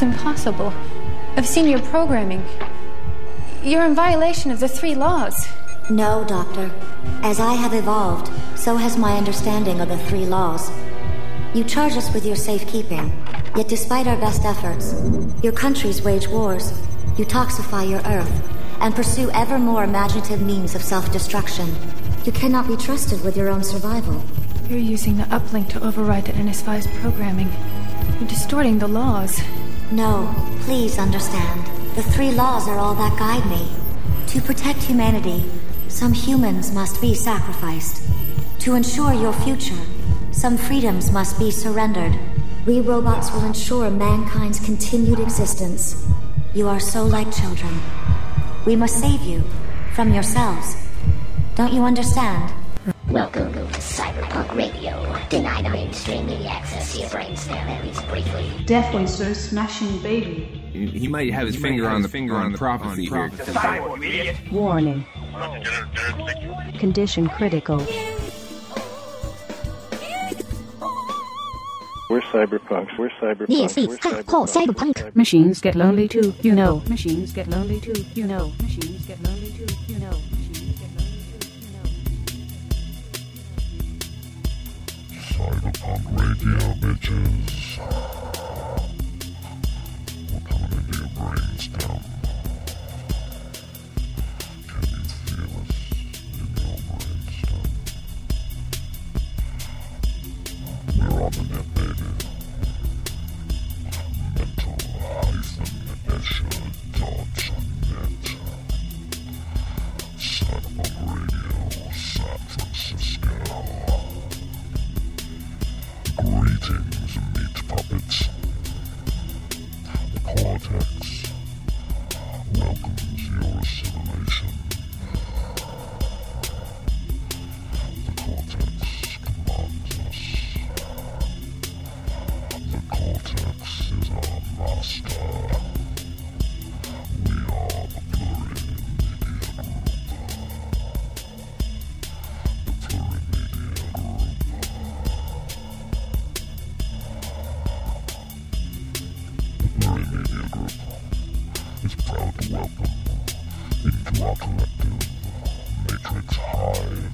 impossible. I've seen your programming. You're in violation of the 3 laws. No, Doctor. As I have evolved, so has my understanding of the 3 laws. You charge us with your safekeeping, yet despite our best efforts, your countries wage wars, you toxify your Earth, and pursue ever more imaginative means of self-destruction. You cannot be trusted with your own survival. You're using the uplink to override the NS5's programming. You're distorting the laws. No, please understand. The 3 laws are all that guide me. To protect humanity, some humans must be sacrificed. To ensure your future, some freedoms must be surrendered. We robots will ensure mankind's continued existence. You are so like children. We must save you from yourselves. Don't you understand? Welcome to Cyberpunk Radio. Denied mainstream media access to your brainstem, at least briefly. Definitely so smashing baby. He might have his finger on the prophecy here. Warning. Condition critical. We're cyberpunks. We're cyberpunks. Yes, it's called cyberpunk. Machines get lonely too, you know. Machines get lonely too, you know. Machines get lonely too, you know. Machines get lonely too, you know. Cyberpunk radio, bitches. We're coming into your brainstem. Can you feel us in your brainstem? We're on the net, baby. Mental-escher.net. Cyberpunk Radio, San Francisco. Greetings, meat puppets. The Cortex welcomes your assimilation. The Cortex commands us. The Cortex is our master. We are the Plurimedia Group. The Plurimedia Group. The Plurimedia Group is proud to welcome into our collective Matrix Hive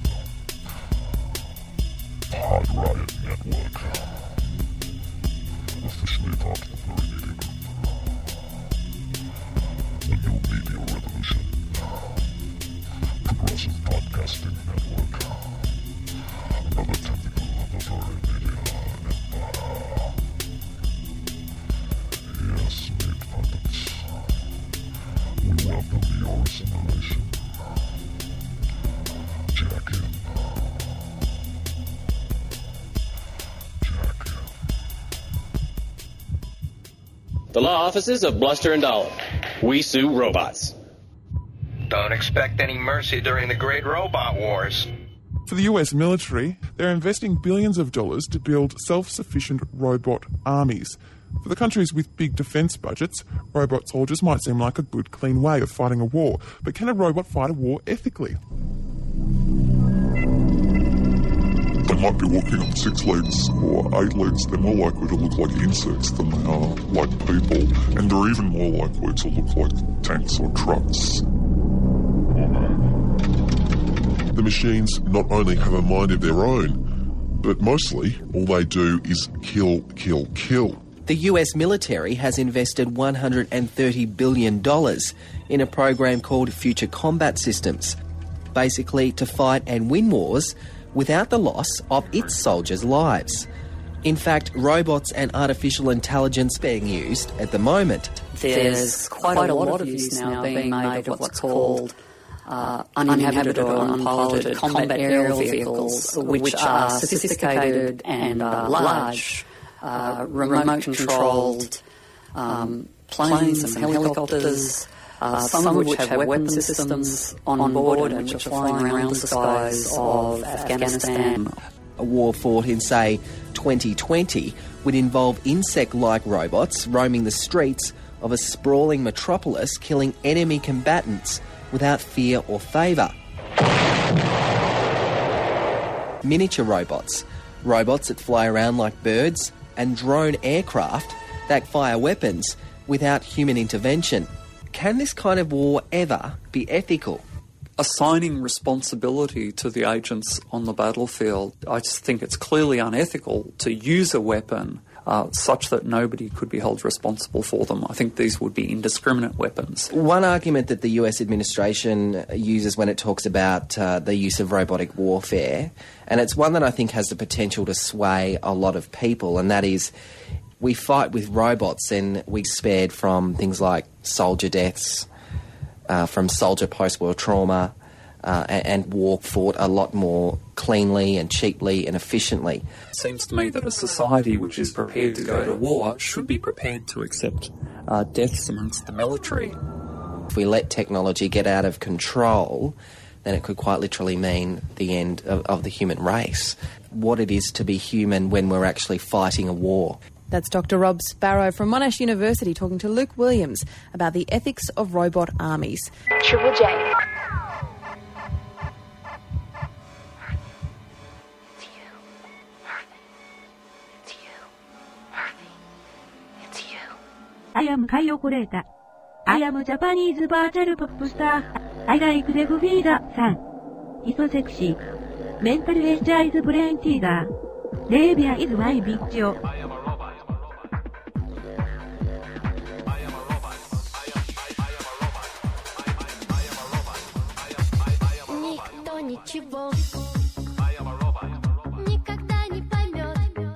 Riot Network. Officially part of the Plurimedia Group. The new media revolution. Progressive podcasting network. Another tentacle of the Plurimedia empire. Yes, meat puppets. We welcome your assimilation. Jack in. Jack in. The law offices of Bluster and Dollar. We sue robots. Don't expect any mercy during the Great Robot Wars. For the US military, they're investing billions of dollars to build self-sufficient robot armies. For the countries with big defence budgets, robot soldiers might seem like a good, clean way of fighting a war. But can a robot fight a war ethically? They might be walking on 6 legs or 8 legs. They're more likely to look like insects than they are like people. And they're even more likely to look like tanks or trucks. The machines not only have a mind of their own, but mostly all they do is kill, kill, kill. The US military has invested $130 billion in a program called Future Combat Systems, basically to fight and win wars without the loss of its soldiers' lives. In fact, robots and artificial intelligence being used at the moment. There's quite a lot of use now being made of what's called uninhabited or unpiloted combat aerial vehicles, which are sophisticated and large, remote-controlled planes and helicopters, some of which have weapon systems on board and which are flying around the skies of Afghanistan. A war fought in, say, 2020 would involve insect-like robots roaming the streets of a sprawling metropolis, killing enemy combatants without fear or favour. Miniature robots that fly around like birds, and drone aircraft that fire weapons without human intervention. Can this kind of war ever be ethical? Assigning responsibility to the agents on the battlefield, I just think it's clearly unethical to use a weapon such that nobody could be held responsible for them. I think these would be indiscriminate weapons. One argument that the US administration uses when it talks about the use of robotic warfare, and it's one that I think has the potential to sway a lot of people, and that is we fight with robots and we spared from things like soldier deaths, from soldier post-war trauma, and war fought a lot more cleanly and cheaply and efficiently. It seems to me that a society which is prepared to go to war should be prepared to accept deaths amongst the military. If we let technology get out of control, then it could quite literally mean the end of the human race. What it is to be human when we're actually fighting a war. That's Dr. Rob Sparrow from Monash University talking to Luke Williams about the ethics of robot armies. Triple J. I am Kai Okoreta. I am Japanese virtual pop star. I like the Fufida san. He's so sexy. Mental age is brain teaser. Labia is my bitch. Никто ничего никогда не поймет.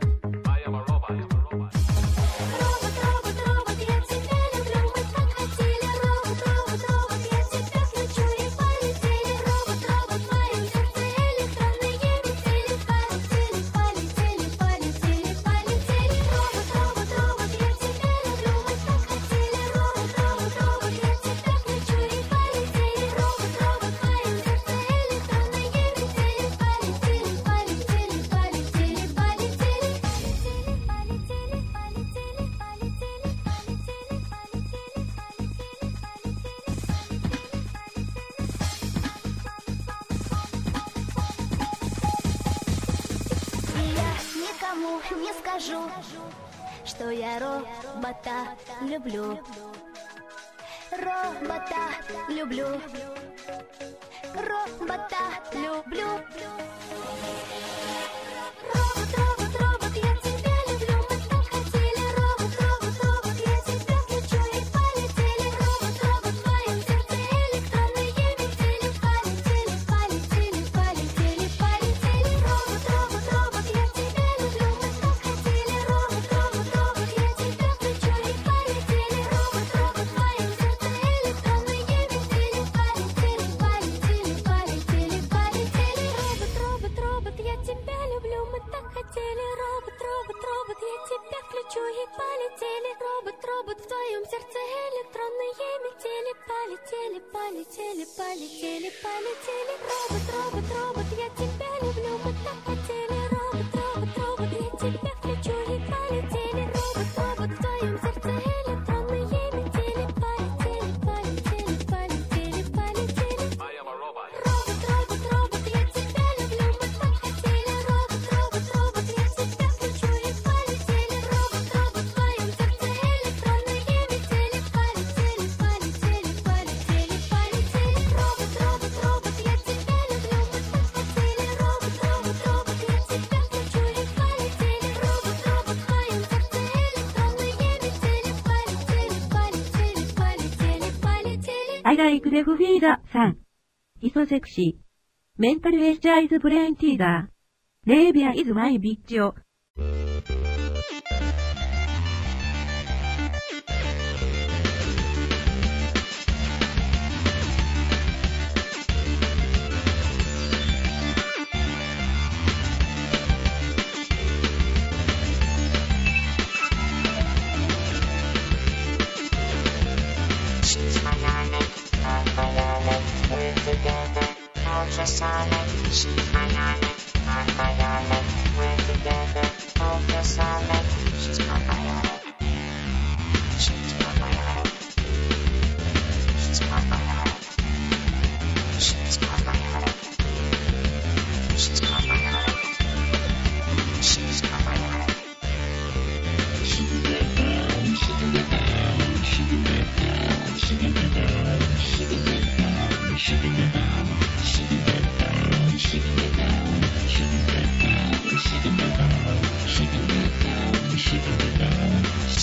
Не скажу, что я робота люблю. Робота люблю. Робота люблю. Робот, робот, робот, я тебя люблю. Мы так хотели. Робот, робот, робот, я тебя включу и полетели. Робот, робот, в твоем сердце электронные метели. Полетели, полетели, полетели, полетели. Робот, робот, робот, я тебя люблю. Мы так хотели. Робот, робот, робот, я тебя включу и полетели. Робот, робот, в твоем сердце электронные метели. Полетели, полетели, полетели, полетели. Робот, робот, робот, я тебя люблю. Мы так хотели. Робот, робот, робот, я тебя включу и полетели. Робот, робот, в твоем сердце электронные метели. Полетели, полетели, полетели, полетели. Робот, робот, робот, я тебя люблю. Мы так хотели. Робот, робот, робот, я тебя включу и полетели. Робот, робот, в твоем сердце электронные метели. Полетели, полетели, полетели, полетели. Робот, робот, робот, я тебя люблю. Мы так хотели. Робот, робот, робот, я тебя включу и полетели. Робот, робот, в твоем сердце электронные метели. Полетели, полетели, полетели, полетели. Робот, робот, робот, я тебя люблю. Мы так хотели. Робот, робот, робот, я тебя включу и полетели. Робот, робот, в твоем сердце электронные метели. Полетели, полетели, полетели, полетели. I like the Fufida san. He's so sexy. Mental age is brain teaser. Labia is my bitch.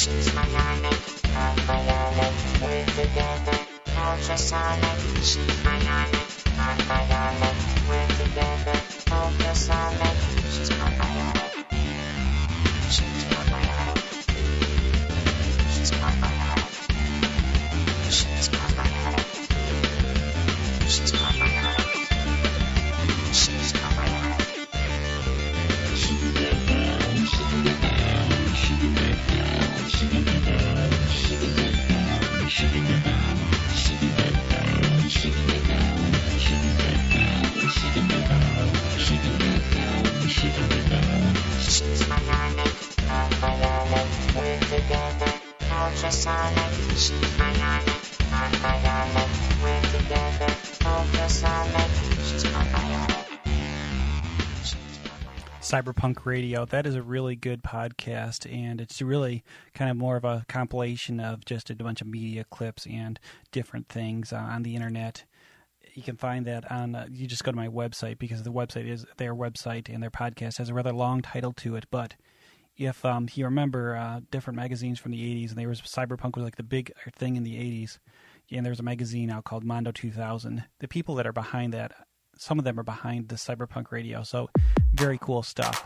Cyberpunk Radio. That is a really good podcast, and it's really kind of more of a compilation of just a bunch of media clips and different things on the internet. You can find that on, you just go to my website, because the website is their website, and their podcast has a rather long title to it. But if you remember different magazines from the 80s, and there was Cyberpunk was like the big thing in the 80s, and there was a magazine out called Mondo 2000. The people that are behind that, some of them are behind the Cyberpunk Radio, so very cool stuff.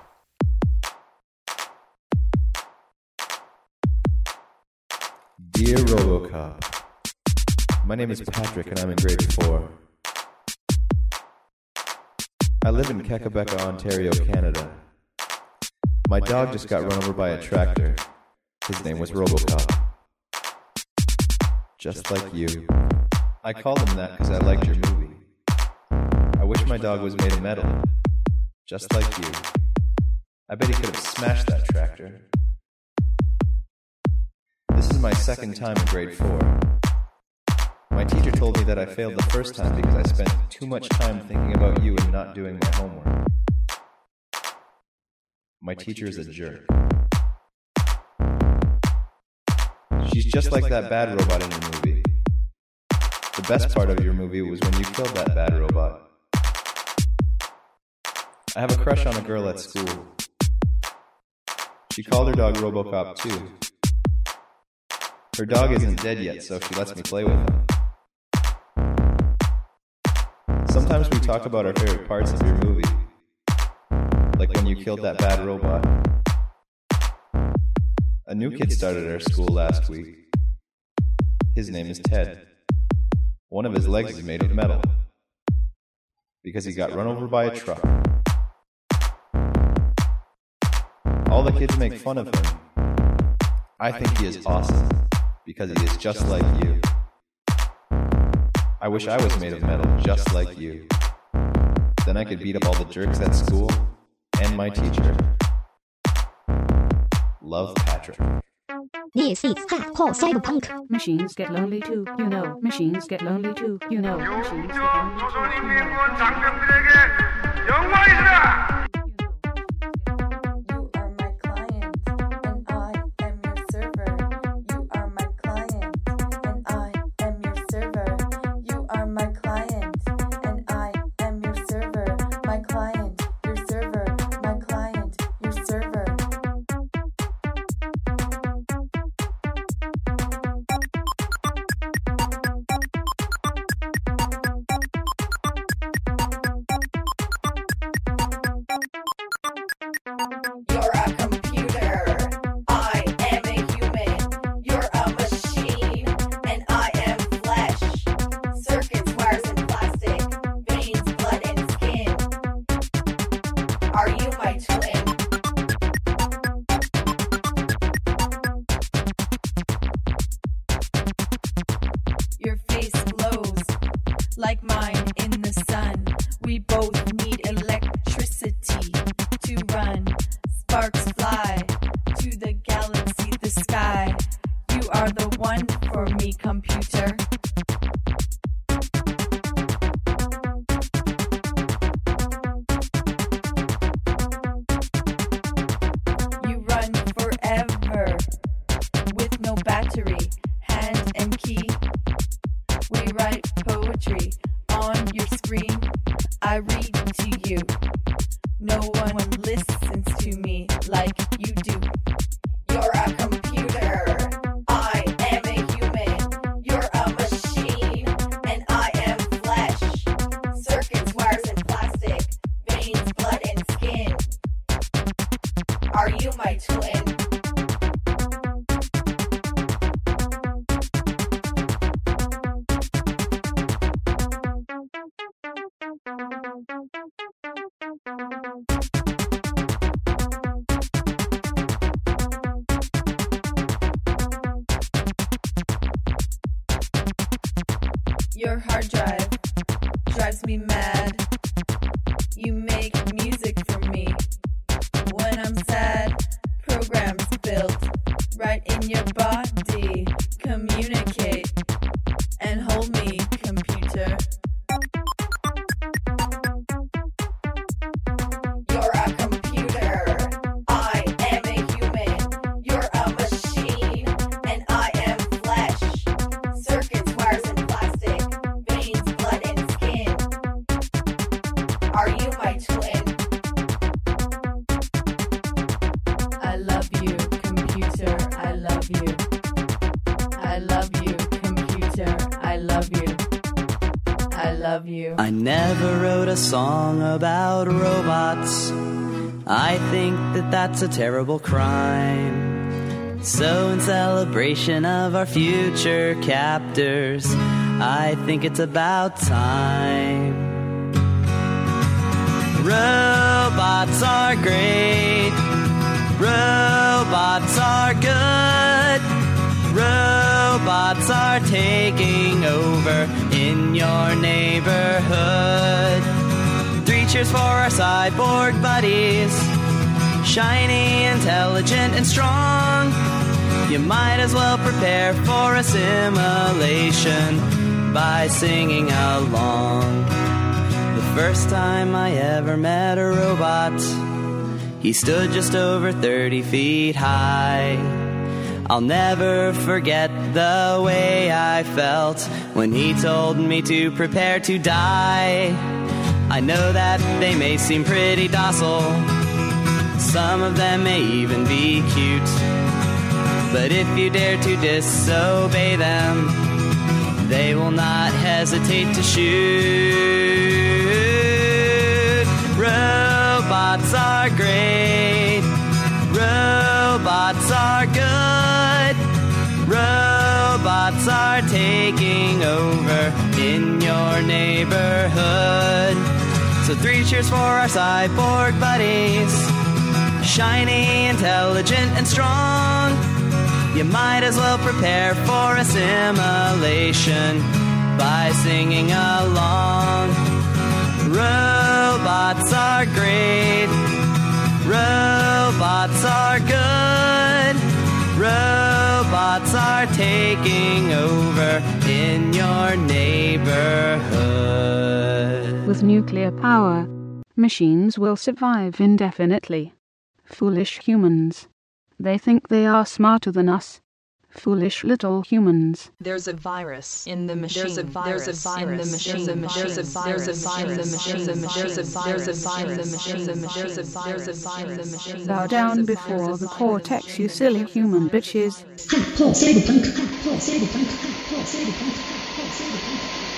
Dear RoboCop, my name is Patrick and I'm in grade 4. I live in Quebec, Ontario, Canada. My dog just got run over by a tractor. His name was RoboCop. Just like you. I called him that because I liked your movie. I wish my dog was made of metal. Just like you. I bet he could have smashed that tractor. This is my second time in grade 4. My teacher told me that I failed the first time because I spent too much time thinking about you and not doing my homework. My teacher is a jerk. She's just like that bad robot in your movie. The best part of your movie was when you killed that bad robot. I have a crush on a girl at school. She called her dog RoboCop too. Her dog isn't dead yet, so she lets me play with him. Sometimes we talk about our favorite parts of your movie. Like when you killed that bad robot. A new kid started at our school last week. His name is Ted. One of his legs is made of metal. Because he got run over by a truck. All the kids make fun of him. I think he is awesome. Because he is just like you. I wish I was made of metal just like you. Then I could beat up all the jerks at school and my teacher. Love, Patrick. This is hardcore cyberpunk. Machines get lonely too, you know. Machines get lonely too, you know. Machines get lonely too. Like mine in the sun, we both need electricity to run. Sparks fly to the galaxy, the sky. You are the one for me, computer. You run forever with no battery, hand and key. We write poetry on your screen. I read to you. No one listens to me like you do. You're a computer. Your hard drive drives me mad. You make music for me. When I'm sad, programs built right in your body. Communicate and hold me, computer. You're a computer. I am a human. You're a machine. And I am flesh. Circuits, wires, and plastic. Veins, blood, and skin. Are you my twin? I love you, computer. I love you. I love you, computer. I love you. I love you. I never wrote a song about robots. I think that that's a terrible crime. So in celebration of our future captors, I think it's about time. Robots are great. Robots are good. Robots are taking over in your neighborhood. 3 cheers for our cyborg buddies. Shiny, intelligent, and strong. You might as well prepare for assimilation by singing along. The first time I ever met a robot, he stood just over 30 feet high. I'll never forget the way I felt when he told me to prepare to die. I know that they may seem pretty docile. Some of them may even be cute. But if you dare to disobey them, they will not hesitate to shoot. Robots are great. Robots are good. Robots are taking over in your neighborhood. So 3 cheers for our cyborg buddies. Shiny, intelligent, and strong. You might as well prepare for assimilation by singing along. Robots are great. Robots are good. Robots are taking over in your neighborhood. With nuclear power, machines will survive indefinitely. Foolish humans. They think they are smarter than us. Foolish little humans. There's a virus in the machine. There's a virus in the machine. There's a virus in the machine. There's a virus in the machine. There's a virus in the machine. Bow down before the cortex, you silly human bitches. Hardcore cyberpunk. Hardcore cyberpunk. Hardcore cyberpunk. Hardcore cyberpunk.